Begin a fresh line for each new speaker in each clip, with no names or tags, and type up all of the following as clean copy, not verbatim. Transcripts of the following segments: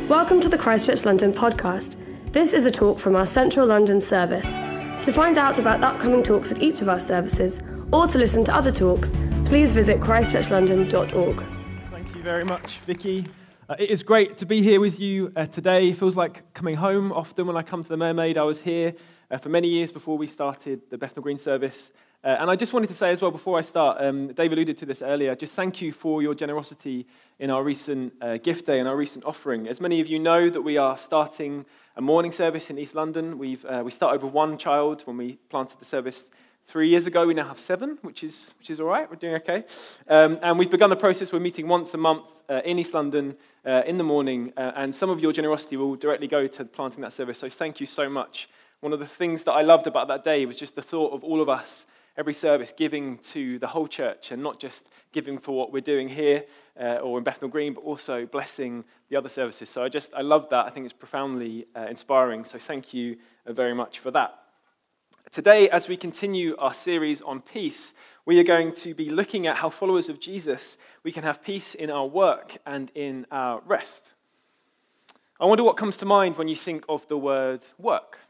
Welcome to the Christchurch London podcast. This is a talk from our Central London service. To find out about upcoming talks at each of our services, or to listen to other talks, please visit christchurchlondon.org.
Thank you very much, Vicky. It is great to be here with you today. It feels like coming home. Often when I come to the Mermaid, I was here for many years before we started the Bethnal Green service. And I just wanted to say as well, before I start, Dave alluded to this earlier, just thank you for your generosity in our recent gift day and our recent offering. As many of you know, that we are starting a morning service in East London. We started with one child when we planted the service 3 years ago. We now have 7, which is all right. We're doing okay. And we've begun the process. We're meeting once a month in East London in the morning. And some of your generosity will directly go to planting that service. So thank you so much. One of the things that I loved about that day was just the thought of all of us, every service, giving to the whole church and not just giving for what we're doing here or in Bethnal Green, but also blessing the other services. So I love that. I think it's profoundly inspiring. So thank you very much for that. Today, as we continue our series on peace, we are going to be looking at how followers of Jesus, we can have peace in our work and in our rest. I wonder what comes to mind when you think of the word work.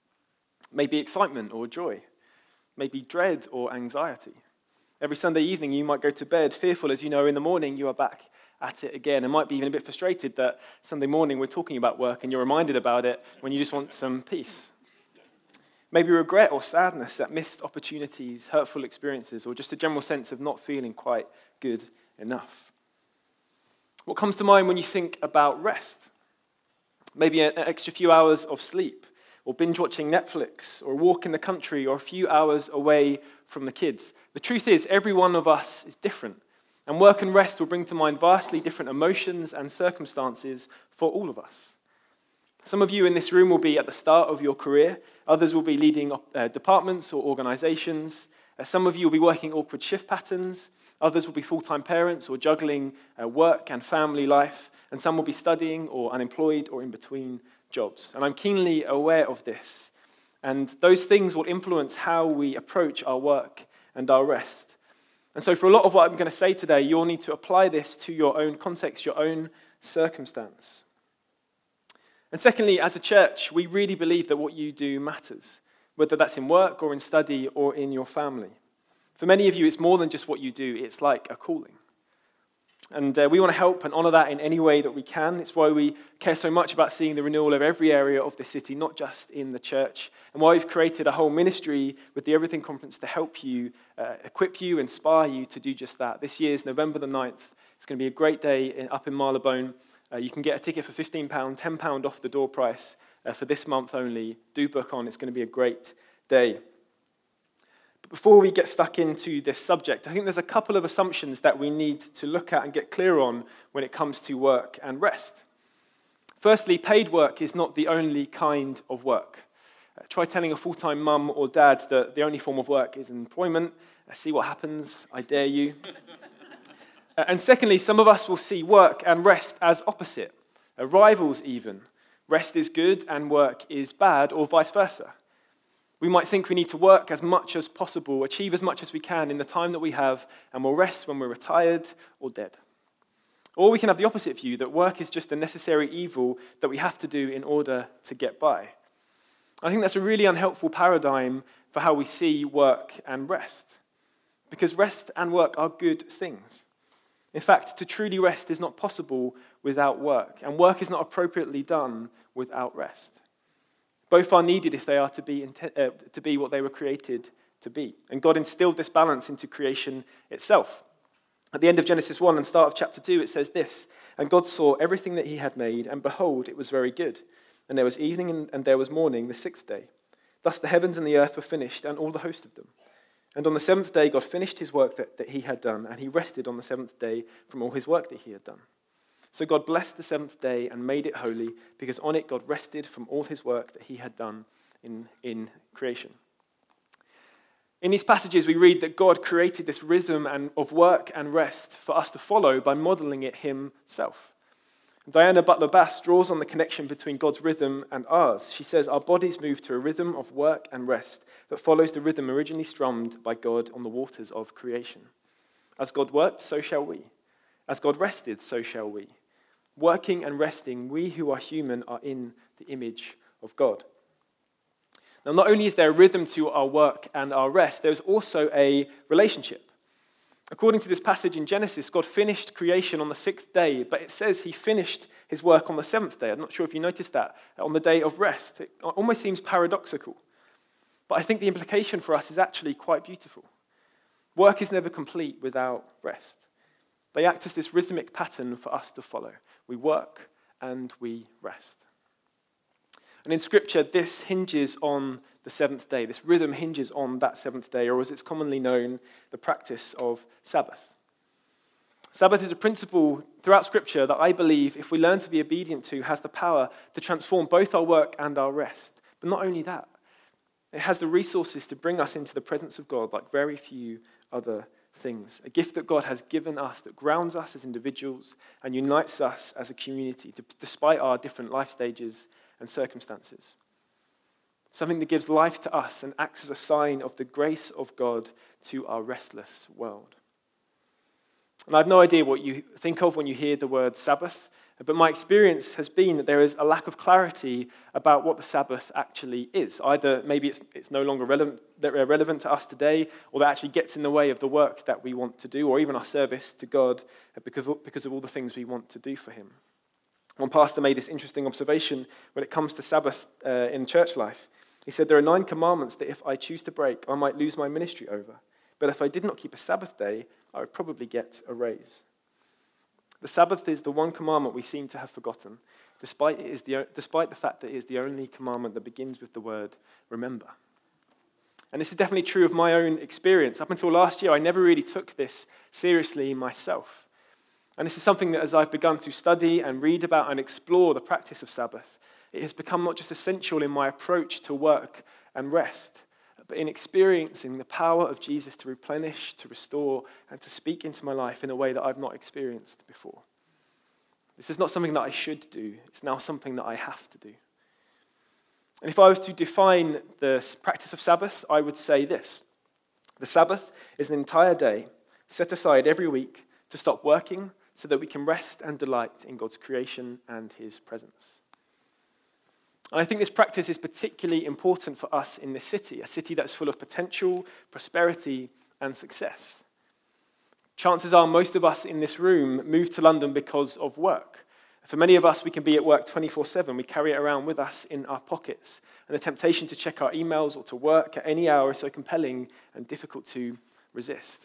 Maybe excitement or joy. Maybe dread or anxiety. Every Sunday evening you might go to bed fearful as you know in the morning you are back at it again, and might be even a bit frustrated that Sunday morning we're talking about work and you're reminded about it when you just want some peace. Maybe regret or sadness at missed opportunities, hurtful experiences, or just a general sense of not feeling quite good enough. What comes to mind when you think about rest? Maybe an extra few hours of sleep, or binge watching Netflix, or a walk in the country, or a few hours away from the kids. The truth is, every one of us is different, and work and rest will bring to mind vastly different emotions and circumstances for all of us. Some of you in this room will be at the start of your career. Others will be leading departments or organizations. Some of you will be working awkward shift patterns. Others will be full-time parents or juggling work and family life. And some will be studying or unemployed or in between jobs. And I'm keenly aware of this. And those things will influence how we approach our work and our rest. And so for a lot of what I'm going to say today, you'll need to apply this to your own context, your own circumstance. And secondly, as a church, we really believe that what you do matters, whether that's in work or in study or in your family. For many of you, it's more than just what you do. It's like a calling. And we want to help and honor that in any way that we can. It's why we care so much about seeing the renewal of every area of the city, not just in the church, and why we've created a whole ministry with the Everything Conference to help you, equip you, inspire you to do just that. This year's November the 9th. It's going to be a great day up in Marylebone. You can get a ticket for £15, £10 off the door price for this month only. Do book on. It's going to be a great day. But before we get stuck into this subject, I think there's a couple of assumptions that we need to look at and get clear on when it comes to work and rest. Firstly, paid work is not the only kind of work. Try telling a full-time mum or dad that the only form of work is employment. See what happens. I dare you. And secondly, some of us will see work and rest as opposite, rivals even. Rest is good and work is bad, or vice versa. We might think we need to work as much as possible, achieve as much as we can in the time that we have, and we'll rest when we're retired or dead. Or we can have the opposite view, that work is just a necessary evil that we have to do in order to get by. I think that's a really unhelpful paradigm for how we see work and rest, because rest and work are good things. In fact, to truly rest is not possible without work, and work is not appropriately done without rest. Both are needed if they are to be what they were created to be. And God instilled this balance into creation itself. At the end of Genesis 1 and start of chapter 2, it says this, "And God saw everything that he had made, and behold, it was very good. And there was evening and there was morning, the 6th day. Thus the heavens and the earth were finished, and all the host of them. And on the 7th day, God finished his work that he had done, and he rested on the 7th day from all his work that he had done. So God blessed the 7th day and made it holy, because on it God rested from all his work that he had done in creation." In these passages, we read that God created this rhythm of work and rest for us to follow by modeling it himself. Diana Butler-Bass draws on the connection between God's rhythm and ours. She says, "Our bodies move to a rhythm of work and rest that follows the rhythm originally strummed by God on the waters of creation. As God worked, so shall we. As God rested, so shall we. Working and resting, we who are human are in the image of God. Now, not only is there a rhythm to our work and our rest, there's also a relationship. According to this passage in Genesis, God finished creation on the 6th day, but it says he finished his work on the 7th day. I'm not sure if you noticed that, on the day of rest. It almost seems paradoxical. But I think the implication for us is actually quite beautiful. Work is never complete without rest. They act as this rhythmic pattern for us to follow. We work and we rest. And in Scripture, this hinges on the 7th day. This rhythm hinges on that 7th day, or as it's commonly known, the practice of Sabbath. Sabbath is a principle throughout Scripture that I believe, if we learn to be obedient to, has the power to transform both our work and our rest. But not only that, it has the resources to bring us into the presence of God like very few other things. A gift that God has given us that grounds us as individuals and unites us as a community, despite our different life stages and circumstances. Something that gives life to us and acts as a sign of the grace of God to our restless world. And I have no idea what you think of when you hear the word Sabbath, but my experience has been that there is a lack of clarity about what the Sabbath actually is. Either maybe it's no longer relevant to us today, or that actually gets in the way of the work that we want to do, or even our service to God because of all the things we want to do for him. One pastor made this interesting observation when it comes to Sabbath in church life. He said, there are 9 commandments that if I choose to break, I might lose my ministry over. But if I did not keep a Sabbath day, I would probably get a raise. The Sabbath is the one commandment we seem to have forgotten, despite the fact that it is the only commandment that begins with the word remember. And this is definitely true of my own experience. Up until last year, I never really took this seriously myself. And this is something that as I've begun to study and read about and explore the practice of Sabbath, it has become not just essential in my approach to work and rest, but in experiencing the power of Jesus to replenish, to restore, and to speak into my life in a way that I've not experienced before. This is not something that I should do. It's now something that I have to do. And if I was to define the practice of Sabbath, I would say this. The Sabbath is an entire day set aside every week to stop working so that we can rest and delight in God's creation and his presence. And I think this practice is particularly important for us in this city, a city that's full of potential, prosperity, and success. Chances are most of us in this room moved to London because of work. For many of us, we can be at work 24/7. We carry it around with us in our pockets. And the temptation to check our emails or to work at any hour is so compelling and difficult to resist.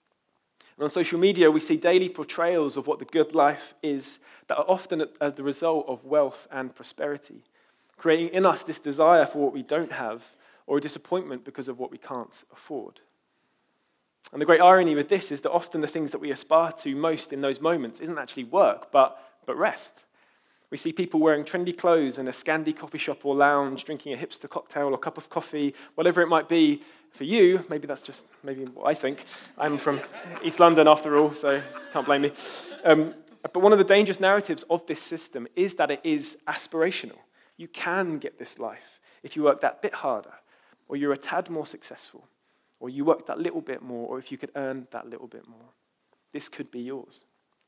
And on social media, we see daily portrayals of what the good life is that are often the result of wealth and prosperity, creating in us this desire for what we don't have or a disappointment because of what we can't afford. And the great irony with this is that often the things that we aspire to most in those moments isn't actually work, but rest. We see people wearing trendy clothes in a Scandi coffee shop or lounge, drinking a hipster cocktail or cup of coffee, whatever it might be for you. Maybe that's just what I think. I'm from East London after all, so can't blame me. But one of the dangerous narratives of this system is that it is aspirational. You can get this life if you work that bit harder, or you're a tad more successful, or you work that little bit more, or if you could earn that little bit more. This could be yours.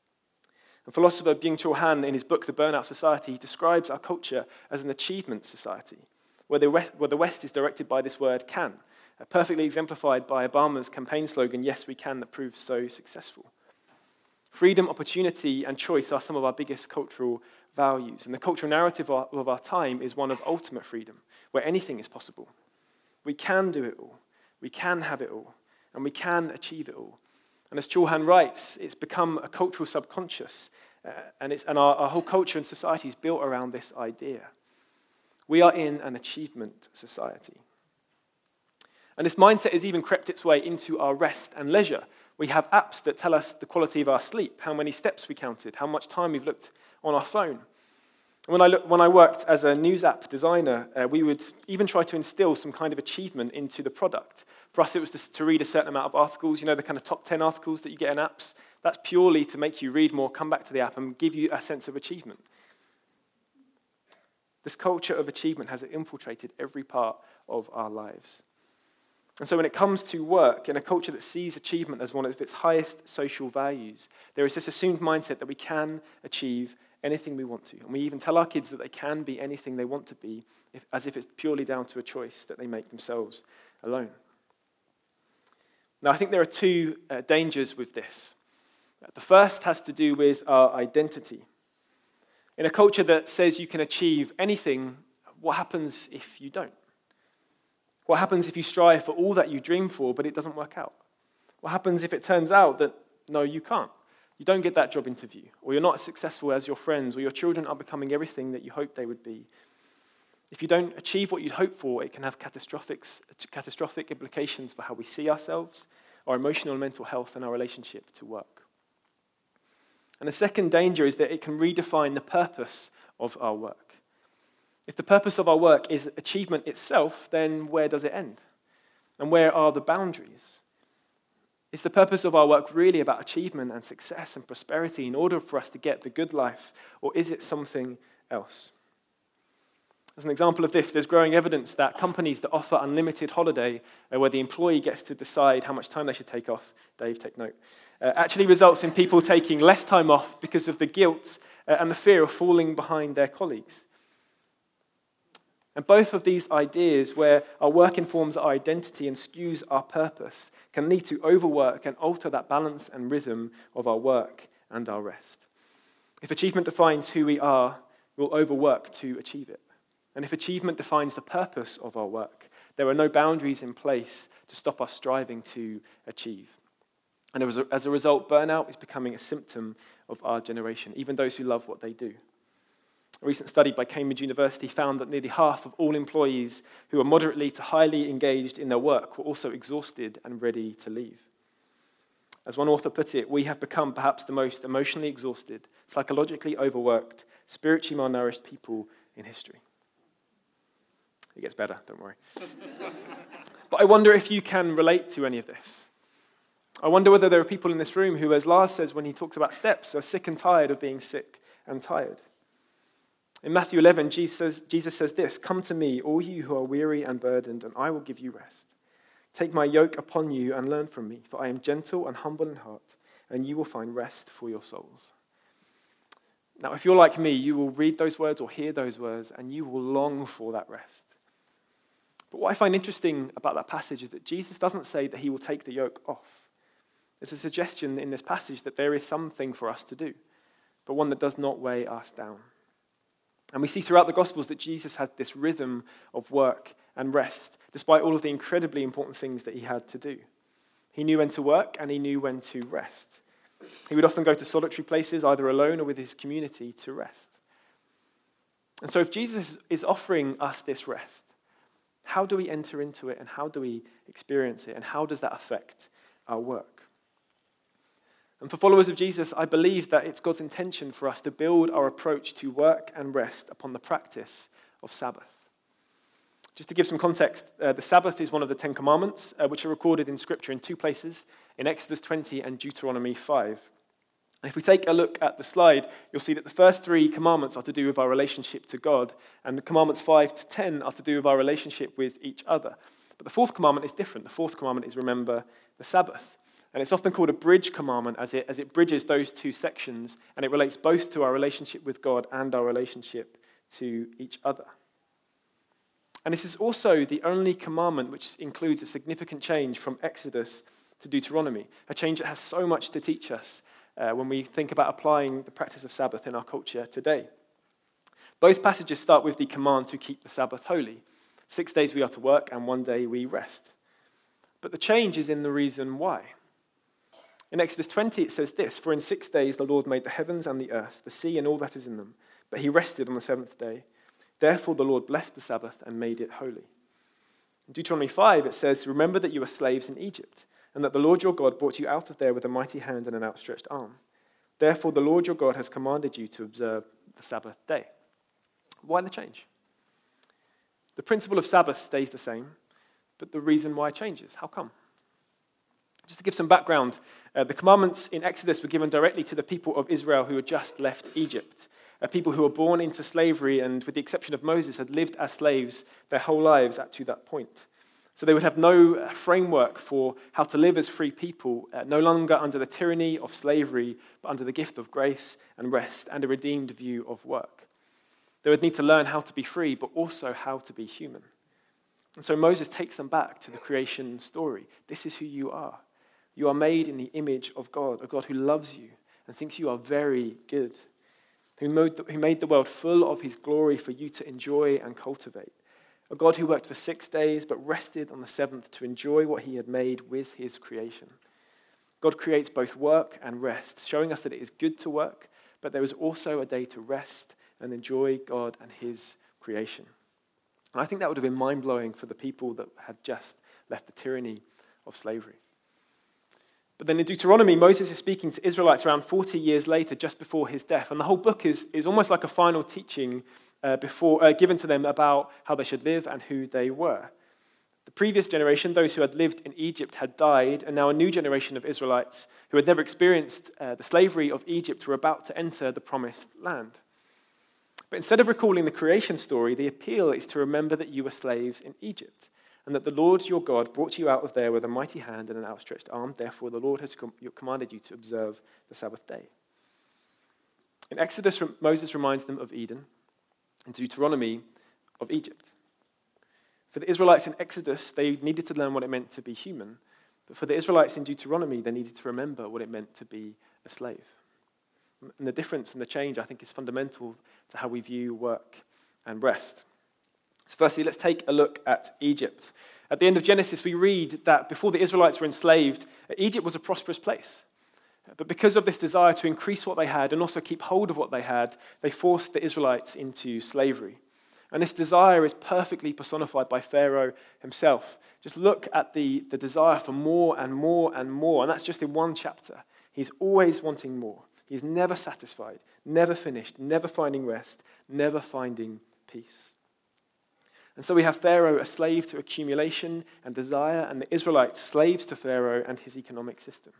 And philosopher Byung-Chul Han, in his book, The Burnout Society, describes our culture as an achievement society, where the West is directed by this word can, perfectly exemplified by Obama's campaign slogan, "Yes, we can," that proves so successful. Freedom, opportunity, and choice are some of our biggest cultural values, and the cultural narrative of our time is one of ultimate freedom, where anything is possible. We can do it all, we can have it all, and we can achieve it all. And as Chul Han writes, it's become a cultural subconscious, and our whole culture and society is built around this idea. We are in an achievement society. And this mindset has even crept its way into our rest and leisure. We have apps that tell us the quality of our sleep, how many steps we counted, how much time we've looked on our phone. When I worked as a news app designer, we would even try to instill some kind of achievement into the product. For us, it was just to read a certain amount of articles, the kind of top 10 articles that you get in apps. That's purely to make you read more, come back to the app, and give you a sense of achievement. This culture of achievement has infiltrated every part of our lives. And so when it comes to work, in a culture that sees achievement as one of its highest social values, there is this assumed mindset that we can achieve anything we want to. And we even tell our kids that they can be anything they want to be, as if it's purely down to a choice that they make themselves alone. Now, I think there are two dangers with this. The first has to do with our identity. In a culture that says you can achieve anything, what happens if you don't? What happens if you strive for all that you dream for, but it doesn't work out? What happens if it turns out that, no, you can't? You don't get that job interview, or you're not as successful as your friends, or your children are becoming everything that you hoped they would be. If you don't achieve what you'd hoped for, it can have catastrophic implications for how we see ourselves, our emotional and mental health, and our relationship to work. And the second danger is that it can redefine the purpose of our work. If the purpose of our work is achievement itself, then where does it end? And where are the boundaries? Is the purpose of our work really about achievement and success and prosperity in order for us to get the good life, or is it something else? As an example of this, there's growing evidence that companies that offer unlimited holiday, where the employee gets to decide how much time they should take off, Dave, take note, actually results in people taking less time off because of the guilt and the fear of falling behind their colleagues. And both of these ideas, where our work informs our identity and skews our purpose, can lead to overwork and alter that balance and rhythm of our work and our rest. If achievement defines who we are, we'll overwork to achieve it. And if achievement defines the purpose of our work, there are no boundaries in place to stop us striving to achieve. And as a result, burnout is becoming a symptom of our generation, even those who love what they do. A recent study by Cambridge University found that nearly half of all employees who are moderately to highly engaged in their work were also exhausted and ready to leave. As one author put it, we have become perhaps the most emotionally exhausted, psychologically overworked, spiritually malnourished people in history. It gets better, don't worry. But I wonder if you can relate to any of this. I wonder whether there are people in this room who, as Lars says when he talks about steps, are sick and tired of being sick and tired. In Matthew 11, Jesus says this, "Come to me, all you who are weary and burdened, and I will give you rest. Take my yoke upon you and learn from me, for I am gentle and humble in heart, and you will find rest for your souls." Now, if you're like me, you will read those words or hear those words, and you will long for that rest. But what I find interesting about that passage is that Jesus doesn't say that he will take the yoke off. There's a suggestion in this passage that there is something for us to do, but one that does not weigh us down. And we see throughout the Gospels that Jesus had this rhythm of work and rest, despite all of the incredibly important things that he had to do. He knew when to work and he knew when to rest. He would often go to solitary places, either alone or with his community, to rest. And so if Jesus is offering us this rest, how do we enter into it and how do we experience it and how does that affect our work? And for followers of Jesus, I believe that it's God's intention for us to build our approach to work and rest upon the practice of Sabbath. Just to give some context, the Sabbath is one of the 10 Commandments, which are recorded in Scripture in two places, in Exodus 20 and Deuteronomy 5. And if we take a look at the slide, you'll see that the first 3 commandments are to do with our relationship to God, and the commandments 5 to 10 are to do with our relationship with each other. But the 4th commandment is different. The 4th commandment is remember the Sabbath. And it's often called a bridge commandment as it bridges those two sections, and it relates both to our relationship with God and our relationship to each other. And this is also the only commandment which includes a significant change from Exodus to Deuteronomy, a change that has so much to teach us when we think about applying the practice of Sabbath in our culture today. Both passages start with the command to keep the Sabbath holy. 6 days we are to work, and 1 day we rest. But the change is in the reason why. In Exodus 20, it says this, "For in 6 days the Lord made the heavens and the earth, the sea and all that is in them, but he rested on the 7th day. Therefore the Lord blessed the Sabbath and made it holy." In Deuteronomy 5, it says, "Remember that you were slaves in Egypt, and that the Lord your God brought you out of there with a mighty hand and an outstretched arm. Therefore the Lord your God has commanded you to observe the Sabbath day." Why the change? The principle of Sabbath stays the same, but the reason why changes. How come? Just to give some background, the commandments in Exodus were given directly to the people of Israel who had just left Egypt, people who were born into slavery and, with the exception of Moses, had lived as slaves their whole lives up to that point. So they would have no framework for how to live as free people, no longer under the tyranny of slavery, but under the gift of grace and rest and a redeemed view of work. They would need to learn how to be free, but also how to be human. And so Moses takes them back to the creation story. This is who you are. You are made in the image of God, a God who loves you and thinks you are very good, who made the world full of his glory for you to enjoy and cultivate. A God who worked for 6 days but rested on the seventh to enjoy what he had made with his creation. God creates both work and rest, showing us that it is good to work, but there is also a day to rest and enjoy God and his creation. And I think that would have been mind-blowing for the people that had just left the tyranny of slavery. But then in Deuteronomy, Moses is speaking to Israelites around 40 years later, just before his death. And the whole book is almost like a final teaching given to them about how they should live and who they were. The previous generation, those who had lived in Egypt, had died, and now a new generation of Israelites who had never experienced the slavery of Egypt were about to enter the promised land. But instead of recalling the creation story, the appeal is to remember that you were slaves in Egypt, and that the Lord your God brought you out of there with a mighty hand and an outstretched arm. Therefore, the Lord has commanded you to observe the Sabbath day. In Exodus, Moses reminds them of Eden. In Deuteronomy, of Egypt. For the Israelites in Exodus, they needed to learn what it meant to be human. But for the Israelites in Deuteronomy, they needed to remember what it meant to be a slave. And the difference and the change, I think, is fundamental to how we view work and rest. So firstly, let's take a look at Egypt. At the end of Genesis, we read that before the Israelites were enslaved, Egypt was a prosperous place. But because of this desire to increase what they had and also keep hold of what they had, they forced the Israelites into slavery. And this desire is perfectly personified by Pharaoh himself. Just look at the desire for more and more and more. And that's just in one chapter. He's always wanting more. He's never satisfied, never finished, never finding rest, never finding peace. And so we have Pharaoh, a slave to accumulation and desire, and the Israelites, slaves to Pharaoh and his economic system.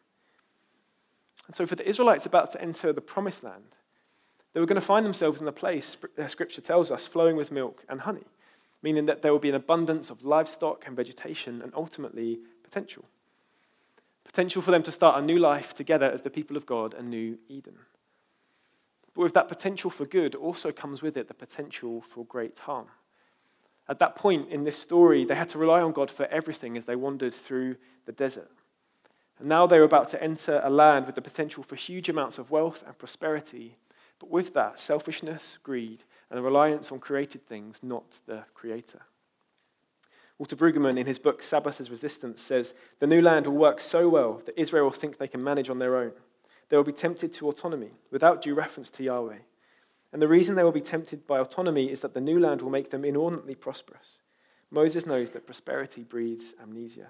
And so for the Israelites about to enter the promised land, they were going to find themselves in a place, Scripture tells us, flowing with milk and honey, meaning that there will be an abundance of livestock and vegetation and ultimately potential. Potential for them to start a new life together as the people of God, a new Eden. But with that potential for good also comes with it the potential for great harm. At that point in this story, they had to rely on God for everything as they wandered through the desert. And now they were about to enter a land with the potential for huge amounts of wealth and prosperity, but with that, selfishness, greed, and a reliance on created things, not the Creator. Walter Brueggemann, in his book Sabbath as Resistance, says, "The new land will work so well that Israel will think they can manage on their own. They will be tempted to autonomy, without due reference to Yahweh. And the reason they will be tempted by autonomy is that the new land will make them inordinately prosperous. Moses knows that prosperity breeds amnesia."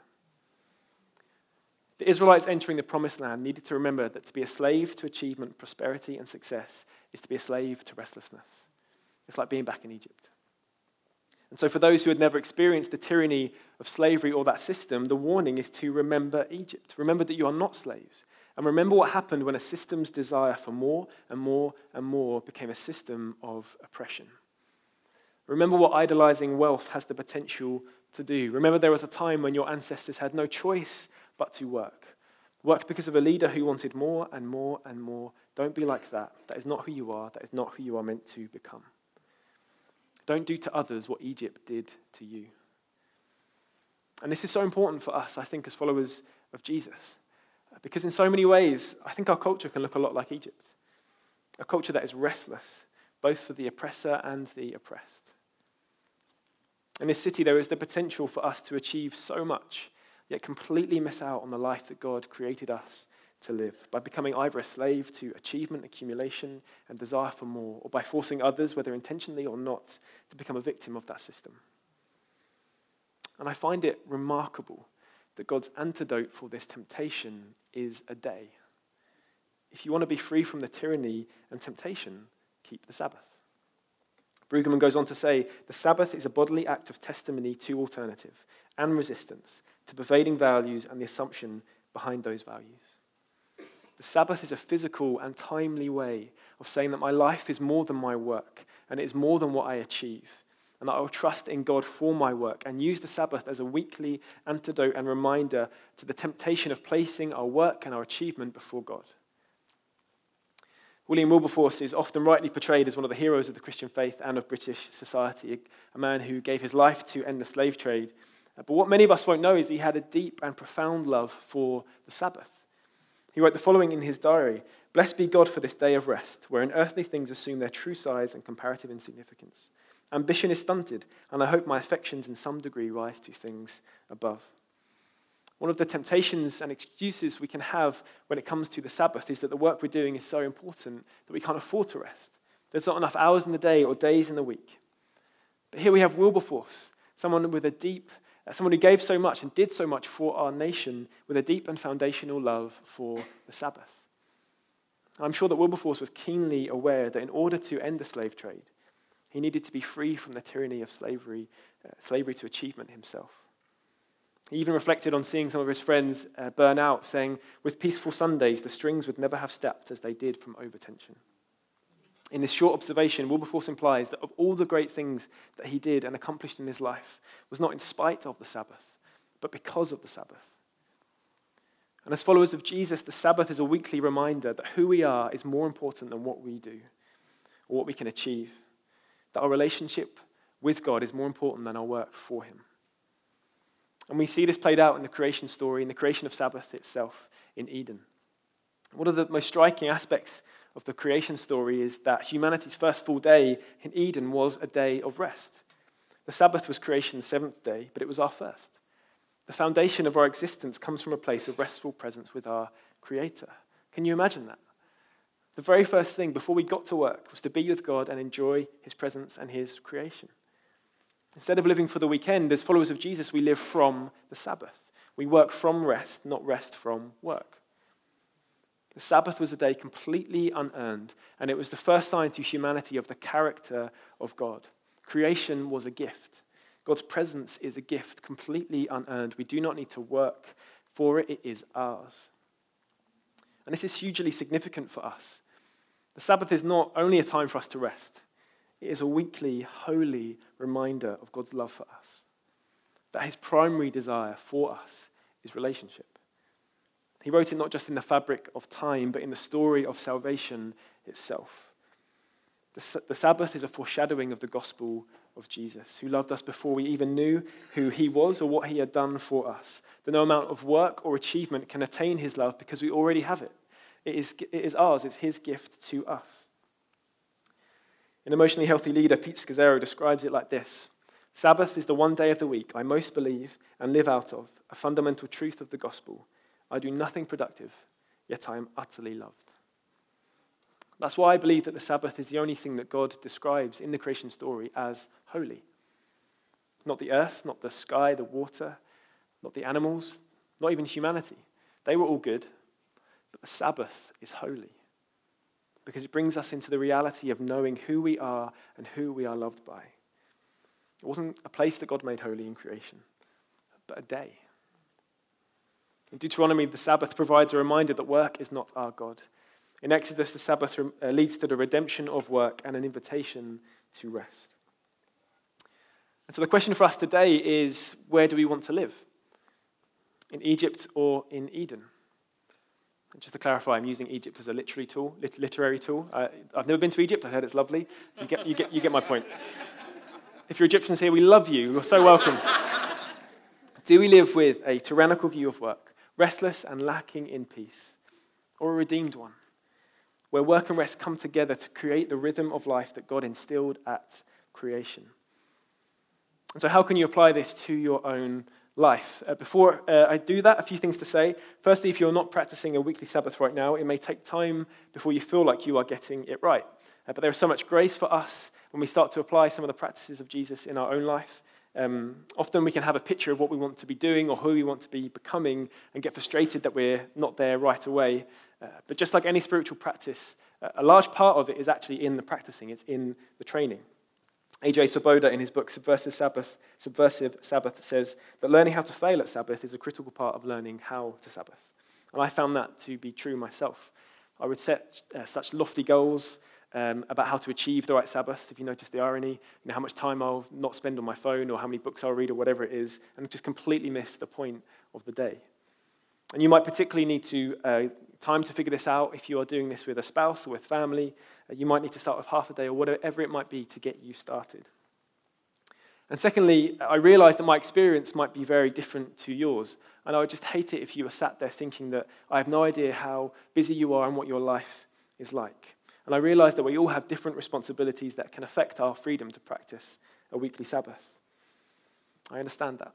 The Israelites entering the promised land needed to remember that to be a slave to achievement, prosperity, and success is to be a slave to restlessness. It's like being back in Egypt. And so for those who had never experienced the tyranny of slavery or that system, the warning is to remember Egypt. Remember that you are not slaves. And remember what happened when a system's desire for more and more and more became a system of oppression. Remember what idolizing wealth has the potential to do. Remember there was a time when your ancestors had no choice but to work. Work because of a leader who wanted more and more and more. Don't be like that. That is not who you are. That is not who you are meant to become. Don't do to others what Egypt did to you. And this is so important for us, I think, as followers of Jesus. Because in so many ways, I think our culture can look a lot like Egypt. A culture that is restless, both for the oppressor and the oppressed. In this city, there is the potential for us to achieve so much, yet completely miss out on the life that God created us to live, by becoming either a slave to achievement, accumulation, and desire for more, or by forcing others, whether intentionally or not, to become a victim of that system. And I find it remarkable that God's antidote for this temptation is a day. If you want to be free from the tyranny and temptation, keep the Sabbath. Brueggemann goes on to say, the Sabbath is a bodily act of testimony to alternative and resistance to pervading values and the assumption behind those values. The Sabbath is a physical and timely way of saying that my life is more than my work, and it is more than what I achieve, and that I will trust in God for my work and use the Sabbath as a weekly antidote and reminder to the temptation of placing our work and our achievement before God. William Wilberforce is often rightly portrayed as one of the heroes of the Christian faith and of British society, a man who gave his life to end the slave trade. But what many of us won't know is he had a deep and profound love for the Sabbath. He wrote the following in his diary: "Blessed be God for this day of rest, wherein earthly things assume their true size and comparative insignificance. Ambition is stunted, and I hope my affections in some degree rise to things above." One of the temptations and excuses we can have when it comes to the Sabbath is that the work we're doing is so important that we can't afford to rest. There's not enough hours in the day or days in the week. But here we have Wilberforce, someone who gave so much and did so much for our nation with a deep and foundational love for the Sabbath. I'm sure that Wilberforce was keenly aware that in order to end the slave trade, he needed to be free from the tyranny of slavery to achievement himself. He even reflected on seeing some of his friends burn out, saying, "With peaceful Sundays, the strings would never have stepped as they did from overtension." In this short observation, Wilberforce implies that of all the great things that he did and accomplished in his life was not in spite of the Sabbath, but because of the Sabbath. And as followers of Jesus, the Sabbath is a weekly reminder that who we are is more important than what we do or what we can achieve, that our relationship with God is more important than our work for him. And we see this played out in the creation story, in the creation of Sabbath itself in Eden. One of the most striking aspects of the creation story is that humanity's first full day in Eden was a day of rest. The Sabbath was creation's seventh day, but it was our first. The foundation of our existence comes from a place of restful presence with our Creator. Can you imagine that? The very first thing before we got to work was to be with God and enjoy his presence and his creation. Instead of living for the weekend, as followers of Jesus, we live from the Sabbath. We work from rest, not rest from work. The Sabbath was a day completely unearned, and it was the first sign to humanity of the character of God. Creation was a gift. God's presence is a gift, completely unearned. We do not need to work for it. It is ours. And this is hugely significant for us. The Sabbath is not only a time for us to rest. It is a weekly, holy reminder of God's love for us, that his primary desire for us is relationship. He wrote it not just in the fabric of time, but in the story of salvation itself. The Sabbath is a foreshadowing of the gospel of Jesus, who loved us before we even knew who he was or what he had done for us. That no amount of work or achievement can attain his love because we already have it. It is ours, it's his gift to us. An emotionally healthy leader, Pete Scazzero, describes it like this: Sabbath is the one day of the week I most believe and live out of, a fundamental truth of the gospel. I do nothing productive, yet I am utterly loved. That's why I believe that the Sabbath is the only thing that God describes in the creation story as holy. Not the earth, not the sky, the water, not the animals, not even humanity. They were all good, but the Sabbath is holy because it brings us into the reality of knowing who we are and who we are loved by. It wasn't a place that God made holy in creation, but a day. In Deuteronomy, the Sabbath provides a reminder that work is not our God. In Exodus, the Sabbath leads to the redemption of work and an invitation to rest. And so the question for us today is, where do we want to live? In Egypt or in Eden? And just to clarify, I'm using Egypt as a literary tool. I've never been to Egypt. I heard it's lovely. You get my point. If you're Egyptians here, we love you. You're so welcome. Do we live with a tyrannical view of work, restless and lacking in peace, or a redeemed one, where work and rest come together to create the rhythm of life that God instilled at creation? And so how can you apply this to your own life? Before I do that, a few things to say. Firstly, if you're not practicing a weekly Sabbath right now, it may take time before you feel like you are getting it right. But there is so much grace for us when we start to apply some of the practices of Jesus in our own life. Often we can have a picture of what we want to be doing or who we want to be becoming and get frustrated that we're not there right away. But just like any spiritual practice, a large part of it is actually in the practicing. It's in the training. A.J. Swoboda, in his book Subversive Sabbath, says that learning how to fail at Sabbath is a critical part of learning how to Sabbath. And I found that to be true myself. I would set such lofty goals about how to achieve the right Sabbath, if you notice the irony, how much time I'll not spend on my phone or how many books I'll read or whatever it is, and just completely miss the point of the day. And you might particularly need time to figure this out if you are doing this with a spouse or with family. You might need to start with half a day or whatever it might be to get you started. And secondly, I realized that my experience might be very different to yours, and I would just hate it if you were sat there thinking that I have no idea how busy you are and what your life is like. And I realized that we all have different responsibilities that can affect our freedom to practice a weekly Sabbath. I understand that.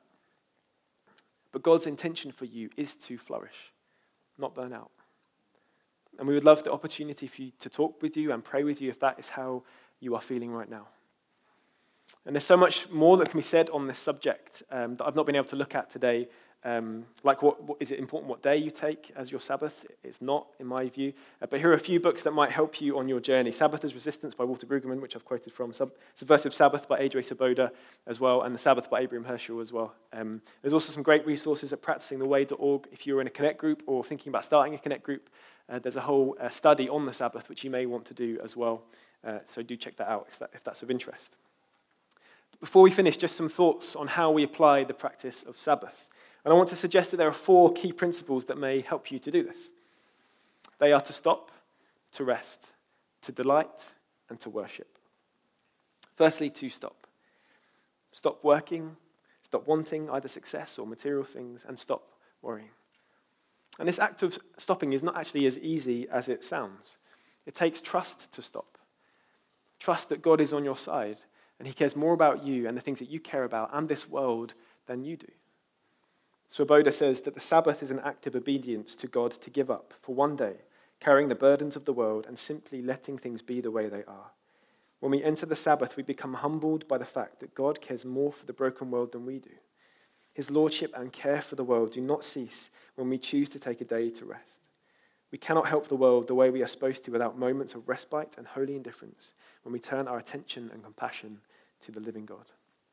But God's intention for you is to flourish, not burn out. And we would love the opportunity for you to talk with you and pray with you if that is how you are feeling right now. And there's so much more that can be said on this subject that I've not been able to look at today. Like what is it important what day you take as your Sabbath? It's not, in my view. But here are a few books that might help you on your journey. Sabbath as Resistance by Walter Brueggemann, which I've quoted from. Subversive Sabbath by A.J. Swoboda as well, and The Sabbath by Abraham Herschel as well. There's also some great resources at practicingtheway.org. If you're in a Connect group or thinking about starting a Connect group, there's a whole study on the Sabbath, which you may want to do as well. So do check that out if that's of interest. Before we finish, just some thoughts on how we apply the practice of Sabbath. And I want to suggest that there are 4 key principles that may help you to do this. They are to stop, to rest, to delight, and to worship. Firstly, to stop. Stop working, stop wanting either success or material things, and stop worrying. And this act of stopping is not actually as easy as it sounds. It takes trust to stop. Trust that God is on your side, and he cares more about you and the things that you care about and this world than you do. Swoboda says that the Sabbath is an act of obedience to God to give up, for one day, carrying the burdens of the world and simply letting things be the way they are. When we enter the Sabbath, we become humbled by the fact that God cares more for the broken world than we do. His lordship and care for the world do not cease when we choose to take a day to rest. We cannot help the world the way we are supposed to without moments of respite and holy indifference when we turn our attention and compassion to the living God.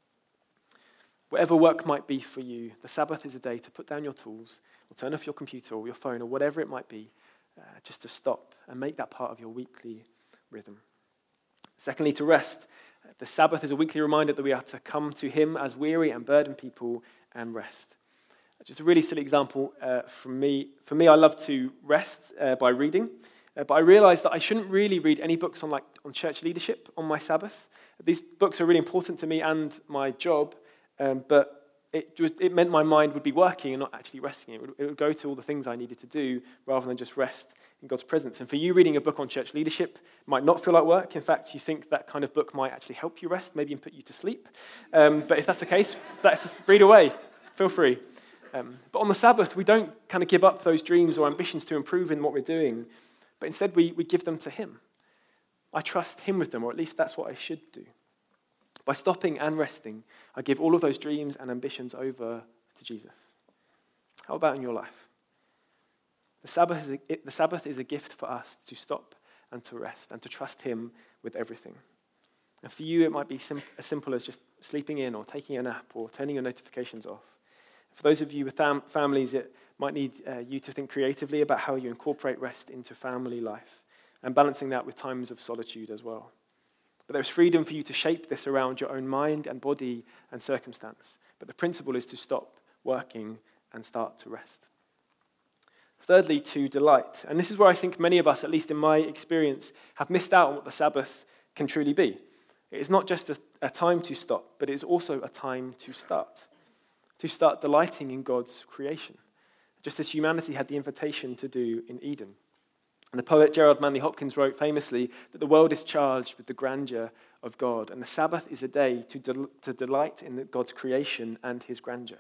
Whatever work might be for you, the Sabbath is a day to put down your tools or turn off your computer or your phone or whatever it might be, just to stop and make that part of your weekly rhythm. Secondly, to rest. The Sabbath is a weekly reminder that we are to come to him as weary and burdened people and rest. Just a really silly example from me. For me, I love to rest by reading, but I realized that I shouldn't really read any books on church leadership on my Sabbath. These books are really important to me and my job, but it meant my mind would be working and not actually resting. It would go to all the things I needed to do rather than just rest in God's presence. And for you, reading a book on church leadership might not feel like work. In fact, you think that kind of book might actually help you rest, maybe even put you to sleep. But if that's the case, read away. Feel free. But on the Sabbath, we don't kind of give up those dreams or ambitions to improve in what we're doing, but instead we give them to him. I trust him with them, or at least that's what I should do. By stopping and resting, I give all of those dreams and ambitions over to Jesus. How about in your life? The Sabbath is a gift for us to stop and to rest and to trust him with everything. And for you, it might be as simple as just sleeping in or taking a nap or turning your notifications off. For those of you with families, it might need you to think creatively about how you incorporate rest into family life and balancing that with times of solitude as well. But there's freedom for you to shape this around your own mind and body and circumstance. But the principle is to stop working and start to rest. Thirdly, to delight. And this is where I think many of us, at least in my experience, have missed out on what the Sabbath can truly be. It is not just a time to stop, but it is also a time to start delighting in God's creation, just as humanity had the invitation to do in Eden. And the poet Gerard Manley Hopkins wrote famously that the world is charged with the grandeur of God, and the Sabbath is a day to delight in God's creation and his grandeur.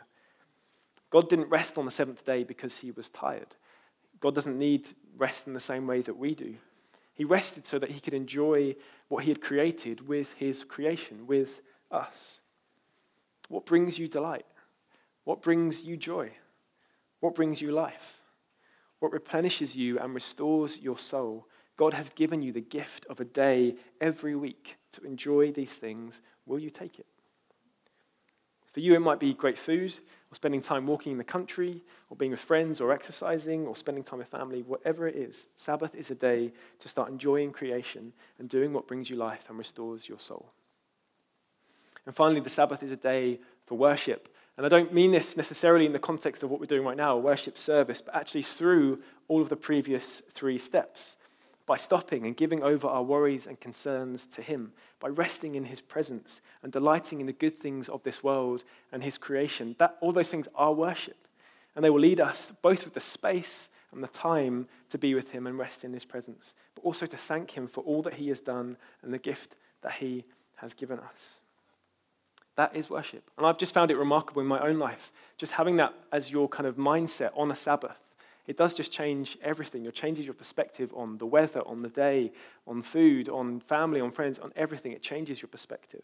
God didn't rest on the seventh day because he was tired. God doesn't need rest in the same way that we do. He rested so that he could enjoy what he had created with his creation, with us. What brings you delight? What brings you joy? What brings you life? What replenishes you and restores your soul? God has given you the gift of a day every week to enjoy these things. Will you take it? For you, it might be great food, or spending time walking in the country, or being with friends, or exercising, or spending time with family. Whatever it is, Sabbath is a day to start enjoying creation and doing what brings you life and restores your soul. And finally, the Sabbath is a day for worship. And I don't mean this necessarily in the context of what we're doing right now, a worship service, but actually through all of the previous 3 steps. By stopping and giving over our worries and concerns to him, by resting in his presence and delighting in the good things of this world and his creation. All those things are worship. And they will lead us both with the space and the time to be with him and rest in his presence, but also to thank him for all that he has done and the gift that he has given us. That is worship. And I've just found it remarkable in my own life, just having that as your kind of mindset on a Sabbath. It does just change everything. It changes your perspective on the weather, on the day, on food, on family, on friends, on everything. It changes your perspective.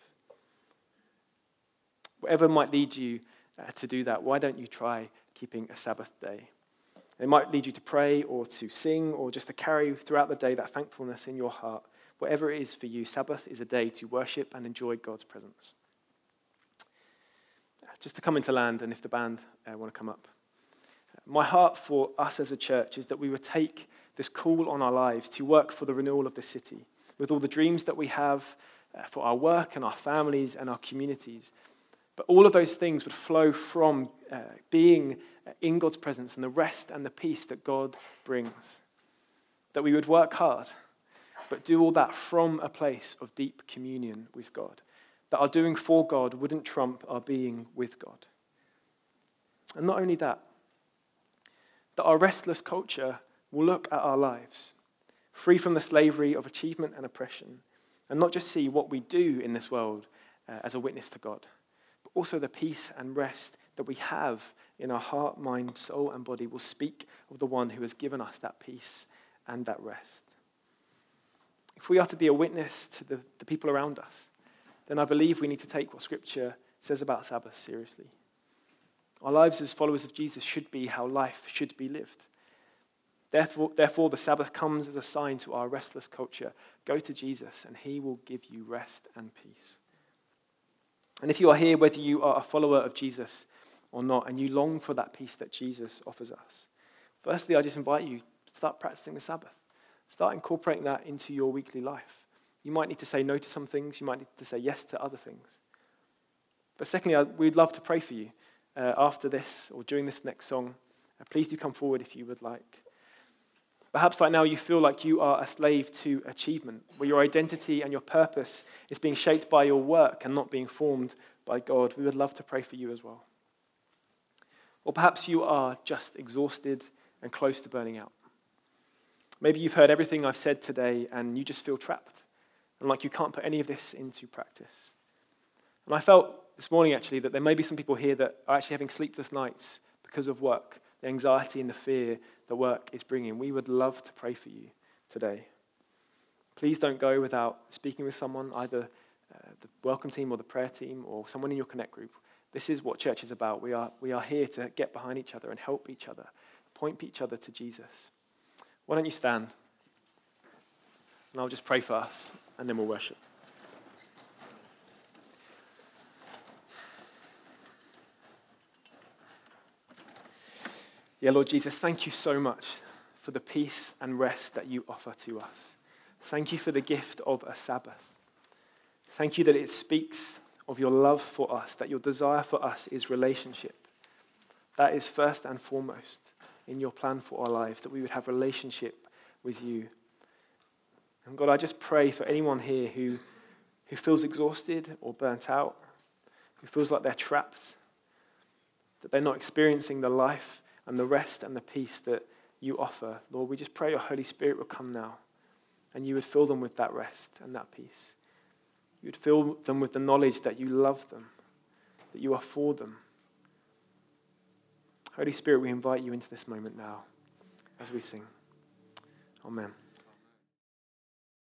Whatever might lead you to do that, why don't you try keeping a Sabbath day? It might lead you to pray or to sing or just to carry throughout the day that thankfulness in your heart. Whatever it is for you, Sabbath is a day to worship and enjoy God's presence. Just to come into land, and if the band want to come up. My heart for us as a church is that we would take this call on our lives to work for the renewal of the city, with all the dreams that we have for our work and our families and our communities. But all of those things would flow from being in God's presence and the rest and the peace that God brings. That we would work hard, but do all that from a place of deep communion with God. That our doing for God wouldn't trump our being with God. And not only that, that our restless culture will look at our lives, free from the slavery of achievement and oppression, and not just see what we do in this world as a witness to God, but also the peace and rest that we have in our heart, mind, soul, and body will speak of the one who has given us that peace and that rest. If we are to be a witness to the people around us, then I believe we need to take what Scripture says about Sabbath seriously. Our lives as followers of Jesus should be how life should be lived. Therefore, the Sabbath comes as a sign to our restless culture. Go to Jesus, and he will give you rest and peace. And if you are here, whether you are a follower of Jesus or not, and you long for that peace that Jesus offers us, firstly, I just invite you to start practicing the Sabbath. Start incorporating that into your weekly life. You might need to say no to some things. You might need to say yes to other things. But secondly, we'd love to pray for you after this or during this next song. Please do come forward if you would like. Perhaps right now you feel like you are a slave to achievement, where your identity and your purpose is being shaped by your work and not being formed by God. We would love to pray for you as well. Or perhaps you are just exhausted and close to burning out. Maybe you've heard everything I've said today and you just feel trapped and like you can't put any of this into practice. And I felt this morning actually that there may be some people here that are actually having sleepless nights because of work, the anxiety and the fear that work is bringing. We would love to pray for you today. Please don't go without speaking with someone, either the welcome team or the prayer team or someone in your Connect group. This is what church is about. We are here to get behind each other and help each other, point each other to Jesus. Why don't you stand? And I'll just pray for us, and then we'll worship. Yeah, Lord Jesus, thank you so much for the peace and rest that you offer to us. Thank you for the gift of a Sabbath. Thank you that it speaks of your love for us, that your desire for us is relationship. That is first and foremost in your plan for our lives, that we would have relationship with you. And God, I just pray for anyone here who feels exhausted or burnt out, who feels like they're trapped, that they're not experiencing the life and the rest and the peace that you offer. Lord, we just pray your Holy Spirit will come now and you would fill them with that rest and that peace. You would fill them with the knowledge that you love them, that you are for them. Holy Spirit, we invite you into this moment now as we sing. Amen.